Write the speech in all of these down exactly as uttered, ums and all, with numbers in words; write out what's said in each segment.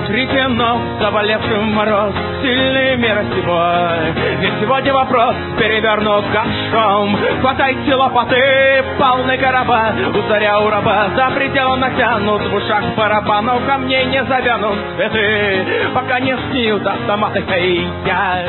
Ретено заболевшим мороз, сильный мир сего. Ведь сегодня вопрос перевернут горшком. Хватайте лопаты, полный короба, у царя у раба за пределом натянут, в ушах барабанов камней не завянут цветы, пока не снют автоматы. Эй, я...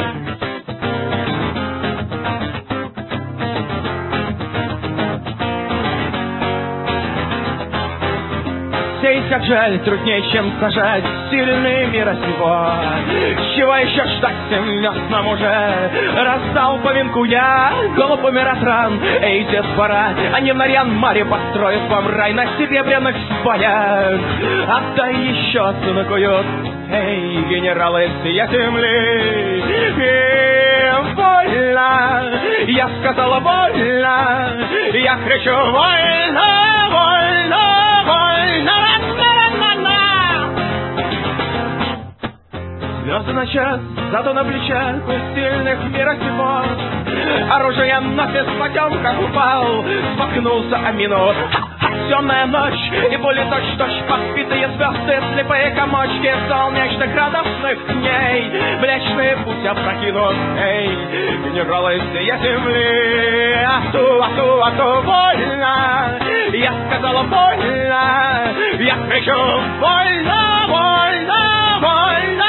Сеять, как жаль, труднее, чем сажать сильный мира сего. Чего еще ждать всем веснам уже? Раздал по венку я голубым ратран. Эй, дед, пора, а не в Нарьян-Маре построят вам рай на серебряных сваях. Отдай еще цинкуют, эй, генералы сия земли. И вольно, я сказала вольно, я кричу вольно, вольно, вольно. Звезды на час, зато на плечах у сильных мира сего. Оружие нафиг в потемках упал, споткнулся о мину. Темная ночь, и пули точь-точь подбитые звезды, слепые комочки солнечных радостных дней. Млечный путь опрокинут, эй, генералы всей земли. Ату, ату, ату, вольно, я сказала вольно, я кричу вольно, вольно, вольно.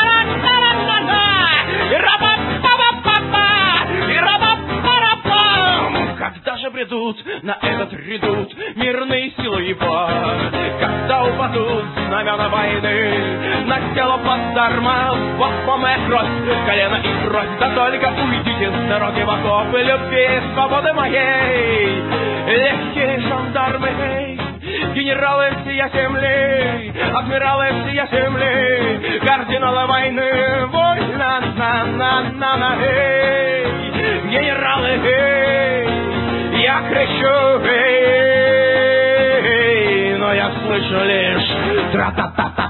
Когда же бредут на этот редут мирные силы его? Когда упадут знамена войны на тело плацдарма, восьмая кровь, колено и кровь. Да только уйдите с дороги в окопы любви и свободы моей. Легкие жандармы, эй, генералы всея земли, адмиралы всея земли, кардиналы войны, вольно, на-на-на-на, эй, генералы, эй, я кричу, эй, но я слышу лишь тра-та-та-та.